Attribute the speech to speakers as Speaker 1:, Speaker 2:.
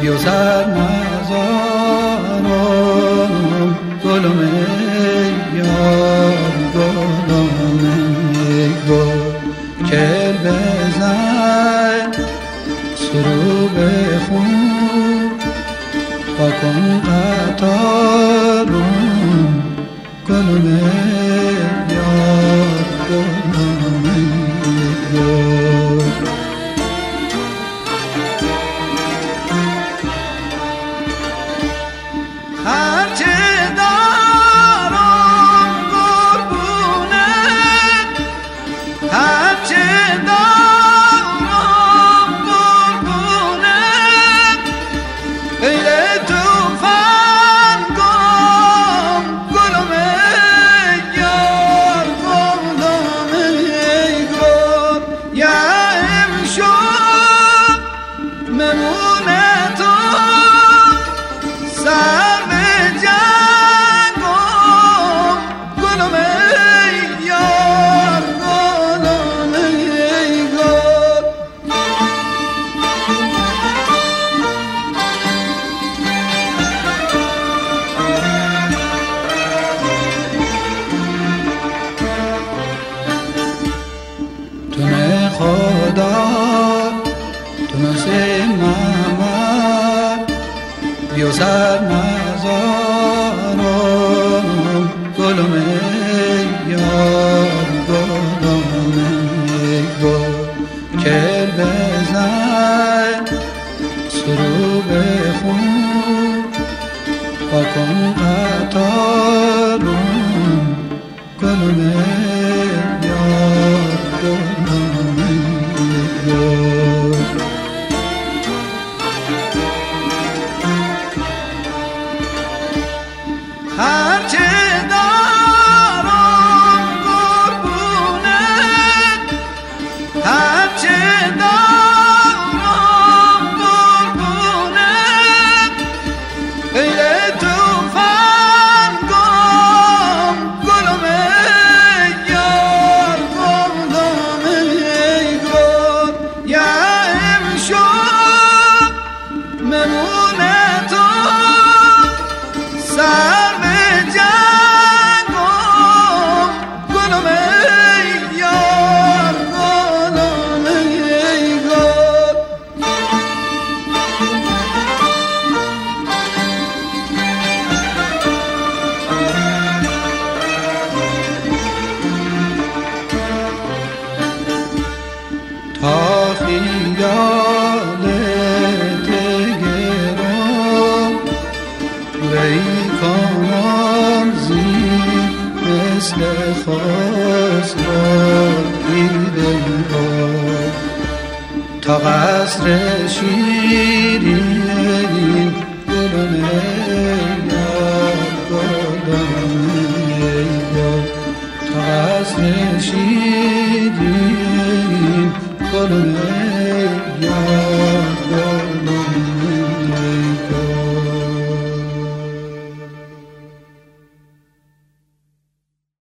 Speaker 1: بیا سر نزارم گلم یار گلم گل کل بزن سرو بخون و کن قطارم گلم یار گلم گل هرچه دارم قربونت هرچه دارم قربونت ایل توفنگم گلم یار گلم گل یا امشب ممونت سر خدا تو نسیم محمد بیا سر نزارم گلم یار گلم گل کل بزن سرو بخون و کن قطارم گلم یار گلم هرچه دارم قربونت هرچه دارم قربونت ایل توفنگم گلم یار گلم گل یا امشب ممونت سر تا خیالت گرم وی کنم زیر مثل خسروی دلها تا قصر شیرین گلم یار گلم یار تا قصر شیرین گلم